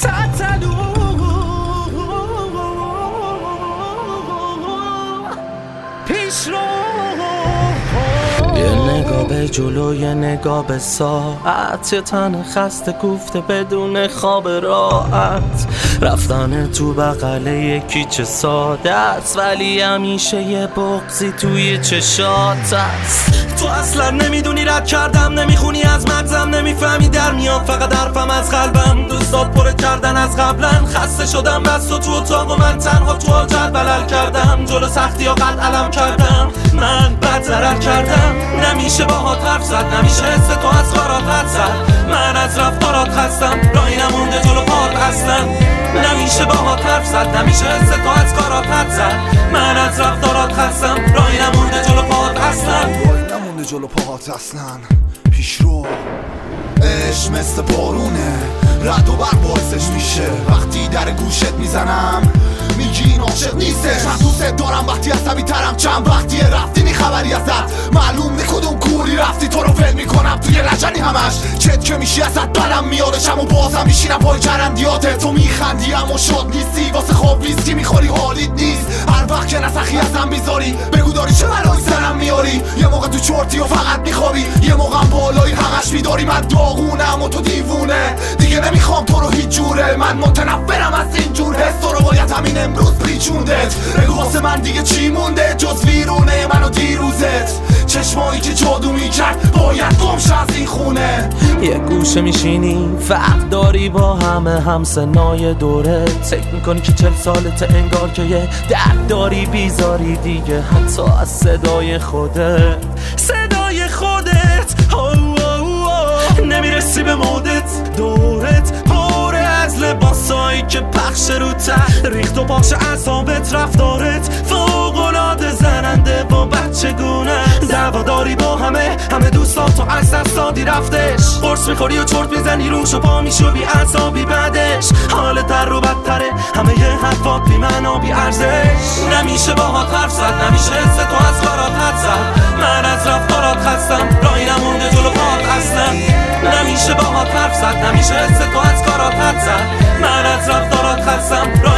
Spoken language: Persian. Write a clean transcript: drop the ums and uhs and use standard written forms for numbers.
تتلو پیش رو یه نگاه به جلو یه نگاه به ساعت، یه تن خسته کوفته بدون خواب راحت، رفتن تو بغله یکی چه ساده است ولی همیشه یه بغضی توی چشات است. تو اصلا نمیدونی رد کردم، نمیخونی از مغزم، نمیفهمی در میاد فقط حرفم از قلبم. دوستات پر کردن از قبلا، خسته شدم بس تو اتاق و من تنها تو حاجت بلل کردم، جلو سختی ها قد علم کردم، من بد ضرر کردم. نمیشه باهات حرف زد، نمیشه حس تو از کارات حد زد، من از رفتارات خستم، راهی نمونده جلو پات اصلا. نمیشه باهات حرف زد، نمیشه حس تو از کارات حد زد، من از رفتارات خستم، راهی نمونده جلو پات اصلا. راهی نمونده جلو پات اصلا. پیش رو عشق مثل بارونه، رد و برق باعثش میشه وقتی در گوشت میزنم میگی این عاشق نیستش. من دوست دارم وقتی عصبی ترم، چند وقتیه رفتی نی خبری ازت، معلوم نی کدوم کوری رفتی، تو رو ول میکنم توی لجنی همش، چت که میشی ازت بدم میادشم و بازم میشینم پای چرندیاته. تو میخندی اما شاد نیستی، واسه خواب ویسکی میخوری حالیت نیست، هر وقت که نسخی ازم میذاری بگو داری چه بلایی سرم میاری. یه موقع تو چرتی و فقط میخوابی، یه موقع بالایی همش میداری. من داغونم و تو دیوونه، دیگه نمیخوام تو رو هیچ جوره، من متنفرم از این جور حس، تو رو باید همین امروز پیچوندت. بگو واسه من دیگه چی مونده جز ویرونه من و دیروزت، چشمایی که جادو میکرد باید گمشه از این خونه. یه گوشه میشینی فرق داری با همه همسنای دورت، فکر میکنی که 40 سالته انگار که یه درد داری بیزاری دیگه حتی از صدای خودت، صدای خودت نمیرسی به مودت. دورت پاره از لباسایی که پخش رو ته ریخت و پاش اعصابت، رفتارت فوق‌العاده زننده و بچگونه، دعواداری با همه دوستات تو از دست دادی رفتش، قرص میخوری و چرت میزنی روش و پا میشو بی عصابی بعدش، حالت در رو بدتره، همه یه حرفات بی معنا بی ارزش. نمیشه باهات حرف زد، نمیشه حس تو از کارات حد زد، من از رفتارات خستم، راهی نمونده جلو پات اصلا. نمیشه باهات حرف زد، نمیشه حس تو از کارات حد زد، من از رفتارات خستم.